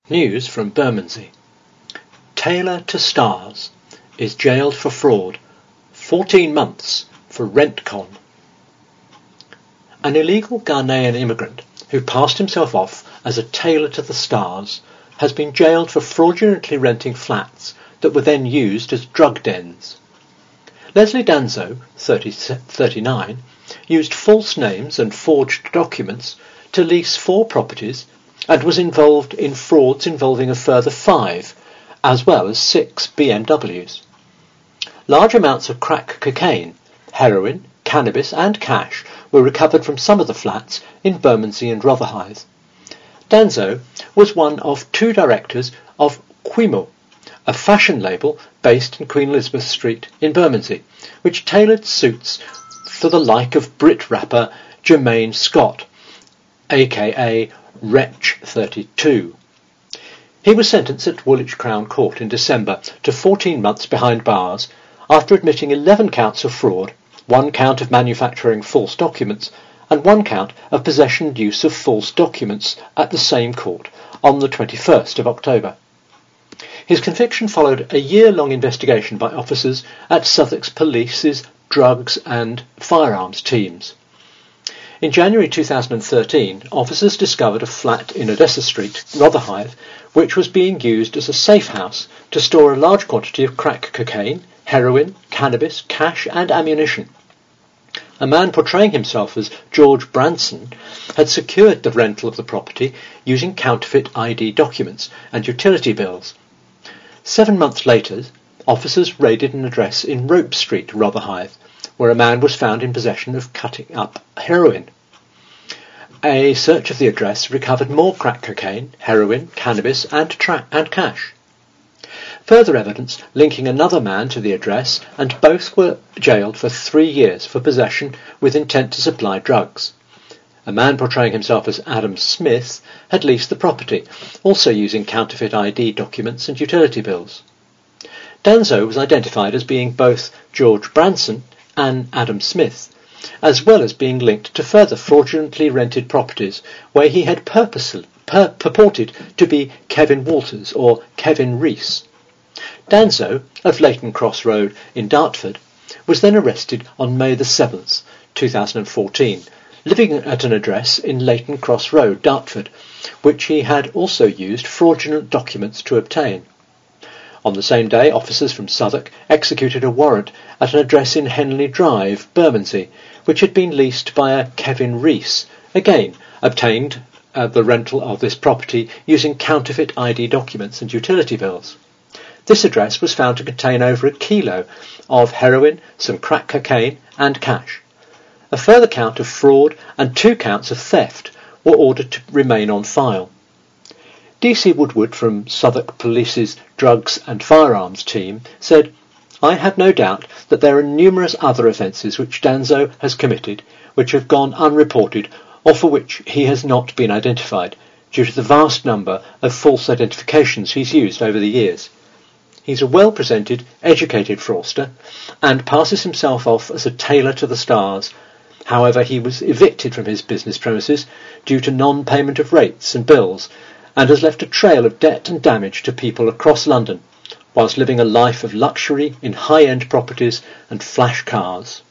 News from Bermondsey. Tailor to Stars is jailed for fraud, 14 months for rent con. An illegal Ghanaian immigrant who passed himself off as a tailor to the Stars has been jailed for fraudulently renting flats that were then used as drug dens. Leslie Danzo, 39, used false names and forged documents to lease 4 properties and was involved in frauds involving a further 5, as well as 6 BMWs. Large amounts of crack cocaine, heroin, cannabis and cash were recovered from some of the flats in Bermondsey and Rotherhithe. Danzo was one of 2 directors of Quimo, a fashion label based in Queen Elizabeth Street in Bermondsey, which tailored suits for the like of Brit rapper Jermaine Scott, aka Wretch 32. He was sentenced at Woolwich Crown Court in December to 14 months behind bars after admitting 11 counts of fraud, 1 count of manufacturing false documents and 1 count of possession and use of false documents at the same court on the 21st of October. His conviction followed a year-long investigation by officers at Southwark Police's drugs and firearms teams. In January 2013, officers discovered a flat in Odessa Street, Rotherhithe, which was being used as a safe house to store a large quantity of crack cocaine, heroin, cannabis, cash and ammunition. A man portraying himself as George Branson had secured the rental of the property using counterfeit ID documents and utility bills. 7 months later, officers raided an address in Rope Street, Rotherhithe, where a man was found in possession of cutting up heroin. A search of the address recovered more crack cocaine, heroin, cannabis and cash. Further evidence linking another man to the address, and both were jailed for 3 years for possession with intent to supply drugs. A man portraying himself as Adam Smith had leased the property, also using counterfeit ID documents and utility bills. Danzo was identified as being both George Branson and Adam Smith, as well as being linked to further fraudulently rented properties where he had purported to be Kevin Walters or Kevin Rees. Danzo, of Leighton Cross Road in Dartford, was then arrested on May the 7th, 2014, living at an address in Leighton Cross Road, Dartford, which he had also used fraudulent documents to obtain. On the same day, officers from Southwark executed a warrant at an address in Henley Drive, Bermondsey, which had been leased by a Kevin Rees, again obtained the rental of this property using counterfeit ID documents and utility bills. This address was found to contain over 1 kilo of heroin, some crack cocaine and cash. A further count of fraud and 2 counts of theft were ordered to remain on file. DC Woodward from Southwark Police's Drugs and Firearms team said, "I have no doubt that there are numerous other offences which Danzo has committed which have gone unreported or for which he has not been identified due to the vast number of false identifications he's used over the years. He's a well-presented, educated fraudster and passes himself off as a tailor to the Stars. However, he was evicted from his business premises due to non-payment of rates and bills and has left a trail of debt and damage to people across London, whilst living a life of luxury in high-end properties and flash cars."